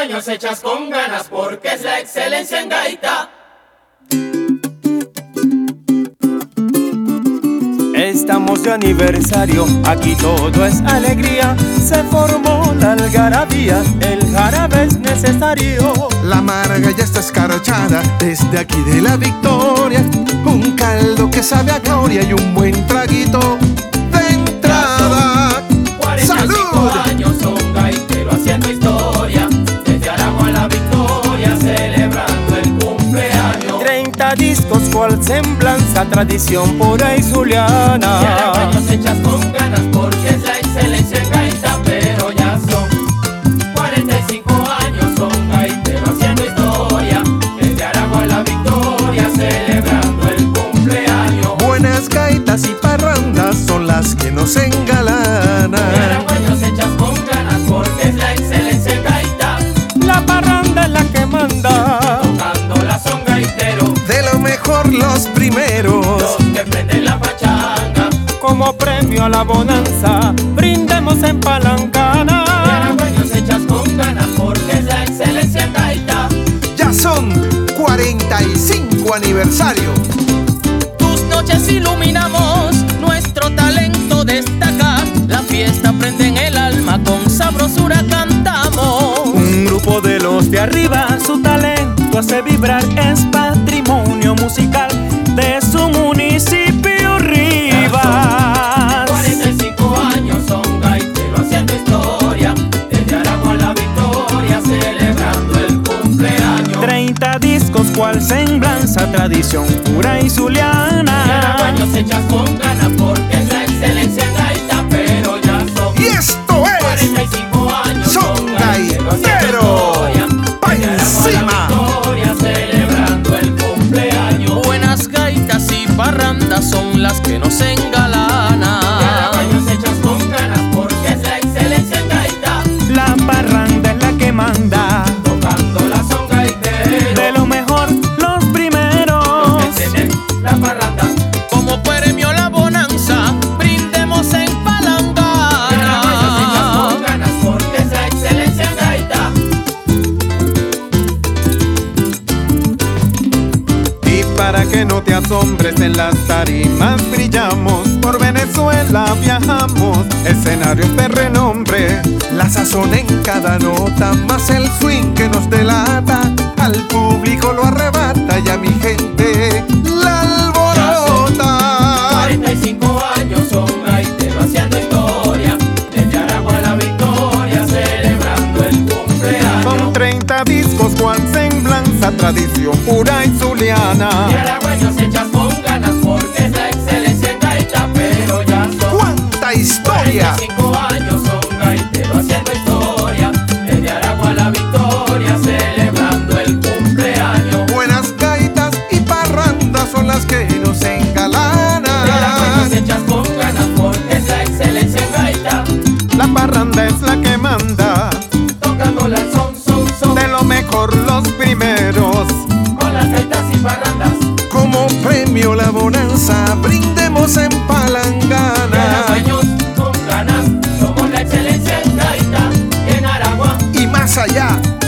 Araguaños hechas con ganas porque es la excelencia en gaita. Estamos de aniversario, aquí todo es alegría. Se formó la algarabía, el jarabe es necesario. La amarga ya está escarchada desde aquí de la Victoria. Un caldo que sabe a gloria y un buen traguito de entrada. 45 ¡Salud! años son gaitero haciendo historia. Desde Aragua a la Victoria celebrando el cumpleaños. 30 discos, cual semblanza, tradición pura y zuliana. Y Araguaños hechas con ganas porque es la excelencia en gaita. Pero ya son 45 años, son gaitero haciendo historia. Desde Aragua a la Victoria celebrando el cumpleaños. Buenas gaitas y parrandas son las que nos engalanan. Y Araguaños hechas con ganas porque es la excelencia en gaita. La parranda es la que manda, Tocándola son gaiteros, De lo mejor los primeros. los que prenden la pachanga. como premio a la bonanza, brindemos en Y Palangana. Araguaños hechas con ganas porque es la excelencia en gaita. Ya son 45 aniversario. Tus noches iluminamos, nuestro talento destaca. La fiesta prende en el alma, con sabrosura cantamos. Un grupo de los de arriba, su talento hace vibrar, es patrimonio musical de su municipio Rivas. 45 años son gaiteros haciendo historia. Desde Aragua a la Victoria celebrando el cumpleaños. 30 discos, cual semblanza, tradición pura y Y zuliana. Araguaños hechas con ganas porque es la excelencia en gaita. Pero ya son Y esto es 45 años Son gaiteros haciendo Gaiteros. historia. Pa' Desde Aragua a encima. la Victoria celebrando el cumpleaños. Buenas gaitas y parrandas son las que nos Y engalanan. Araguaños hechas con ganas porque es la excelencia en gaita. La parranda es la que manda, Tocándola son gaiteros, de lo mejor los primeros. los que tienen la parranda. Como premio la bonanza, brindemos en Y Araguaños hechas Palangana. con ganas porque es la excelencia en gaita. Y para que no te asombres, en las tarimas brillamos, por Venezuela viajamos, escenarios de renombre. La sazón en cada nota, más el swing que nos delata. Al público lo arrebata y a mi gente la alborota. 45 años son gaiteros haciendo historia. Desde Aragua a la Victoria celebrando el cumpleaños. Con 30 discos, cual semblanza, tradición pura y Y zuliana. Araguaños hechas con ganas porque es la excelencia en gaita. Pero ya son ¡Cuánta historia! 45 años son gaiteros haciendo historia. Desde Aragua a la Victoria celebrando el cumpleaños. Buenas gaitas y parrandas son las que nos Y engalanan. Araguaños hechas con ganas porque es la excelencia en gaita. La parranda es la que manda, Tocándola son, de lo mejor los primeros. con las gaitas y parrandas. Como premio la bonanza, brindemos en Y Palangana. Araguaños con ganas somos la excelencia en gaita. Y en Aragua Y más allá